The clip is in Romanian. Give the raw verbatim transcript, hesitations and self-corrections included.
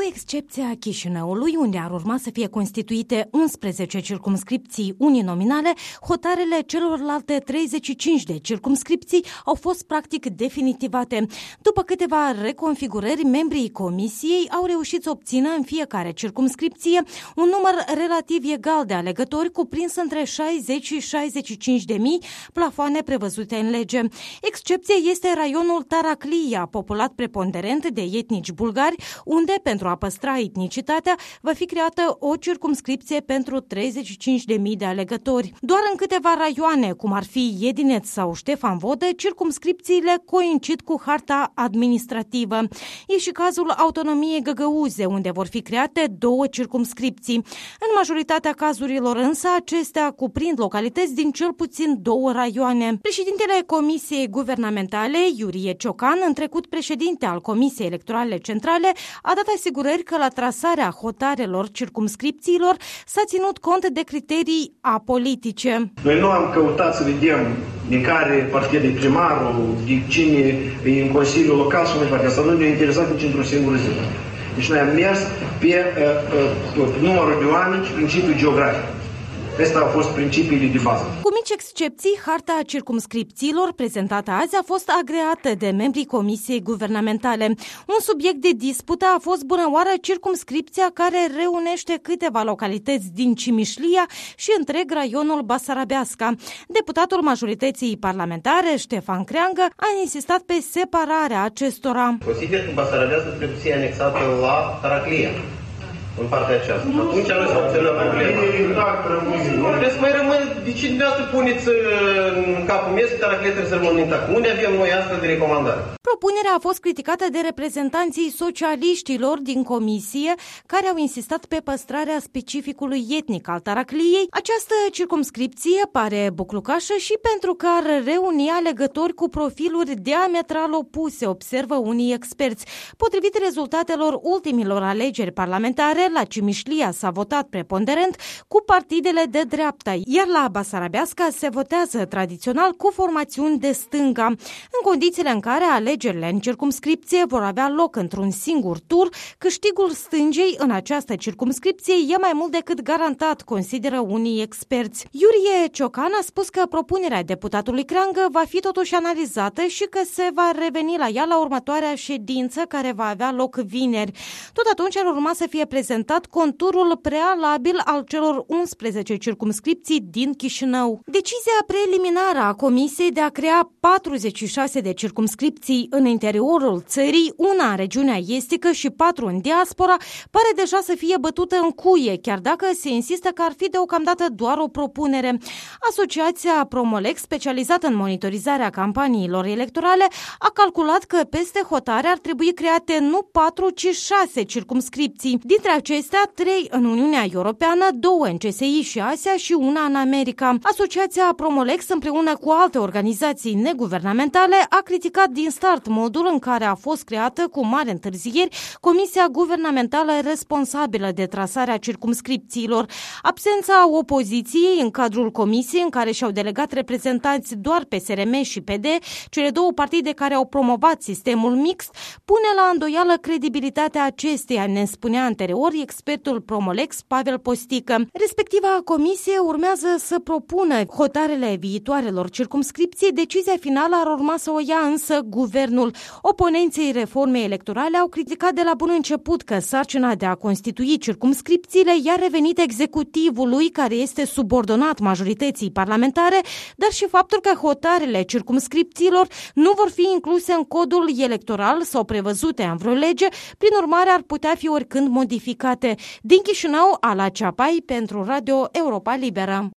excepția Chișinăului, unde ar urma să fie constituite unsprezece circumscripții uninominale, hotarele celorlalte treizeci și cinci de circumscripții au fost practic definitivate. După câteva reconfigurări, membrii comisiei au reușit să obțină în fiecare circumscripție un număr relativ egal de alegători, cuprins între șaizeci și șaizeci și cinci de mii, plafoane prevăzute în lege. Excepție este raionul Taraclia, populat preponderent de etnici bulgari, unde, pentru a păstra etnicitatea, va fi creată o circumscripție pentru treizeci și cinci de mii de alegători. Doar în câteva raioane, cum ar fi Iedineț sau Ștefan Vodă, circumscripțiile coincid cu harta administrativă. E și cazul autonomiei Găgăuze, unde vor fi create două circumscripții. În majoritatea cazurilor însă, acestea cuprind localități din cel puțin două raioane. Președintele Comisiei Guvernamentale, Iurie Ciocan, în trecut președinte al Comisiei Electorale Centrale, a dat asigurări că la trasarea hotarelor circumscripțiilor s-a ținut cont de criterii apolitice. Noi nu am căutat să vedem din care partid e primarul, de cine e în Consiliul Local și mai departe. Asta nu ne-a interesat nici într-o singură zi. Deci noi am mers pe uh, uh, numărul de oameni și principiul geografic. Acestea au fost principiile de bază. Cu mici excepții, harta circumscripțiilor prezentată azi a fost agreată de membrii Comisiei Guvernamentale. Un subiect de dispută a fost bunăoară circumscripția care reunește câteva localități din Cimișlia și întreg raionul Basarabeasca. Deputatul majorității parlamentare, Ștefan Creangă, a insistat pe separarea acestora. Consider că Basarabeasca trebuie să fie anexată la Taraclia, în partea aceasta. Nu, atunci nu s-a obținut problema. Trebuie să mai rămân, de ce dumneavoastră puneți în capul meu că Taraclia trebuie să rămână intact? Unde avem noi astfel de recomandare? Propunerea a fost criticată de reprezentanții socialiștilor din comisie, care au insistat pe păstrarea specificului etnic al Taracliei. Această circumscripție pare buclucașă și pentru că ar reuni alegători cu profiluri diametral opuse, observă unii experți. Potrivit rezultatelor ultimilor alegeri parlamentare, la Cimișlia s-a votat preponderent cu partidele de dreapta, iar la Basarabeasca se votează tradițional cu formațiuni de stânga. În condițiile în care alegerile în circumscripție vor avea loc într-un singur tur, câștigul stângei în această circumscripție e mai mult decât garantat, consideră unii experți. Iurie Ciocan a spus că propunerea deputatului Creangă va fi totuși analizată și că se va reveni la ea la următoarea ședință, care va avea loc vineri. Tot atunci ar urma să fie prezentat conturul prealabil al celor unsprezece circumscripții din Chișinău. Decizia preliminară a Comisiei de a crea patruzeci și șase de circumscripții în interiorul țării, una în regiunea estică și patru în diaspora, pare deja să fie bătută în cuie, chiar dacă se insistă că ar fi deocamdată doar o propunere. Asociația Promolex, specializată în monitorizarea campaniilor electorale, a calculat că peste hotare ar trebui create nu patru, ci șase circumscripții. Dintre acestea, trei în Uniunea Europeană, două în C S I și Asia și una în America. Asociația Promolex, împreună cu alte organizații neguvernamentale, a criticat din start modul în care a fost creată cu mari întârzieri Comisia Guvernamentală responsabilă de trasarea circumscripțiilor. Absența opoziției în cadrul comisiei, în care și-au delegat reprezentanți doar P S R M și P D, cele două partide care au promovat sistemul mixt, pune la îndoială credibilitatea acesteia, ne spunea anterior expertul Promolex Pavel Postică. Respectiva comisie urmează să propună hotarele viitoarelor circumscripții. Decizia finală ar urma să o ia însă guvernul. Oponenții reformei electorale au criticat de la bun început că sarcina de a constitui circumscripțiile i-a revenit executivului, care este subordonat majorității parlamentare, dar și faptul că hotarele circumscripțiilor nu vor fi incluse în codul electoral sau prevăzute în vreo lege, prin urmare ar putea fi oricând modificate. Din Chișinău, Ala Ceapai pentru Radio Europa Liberă.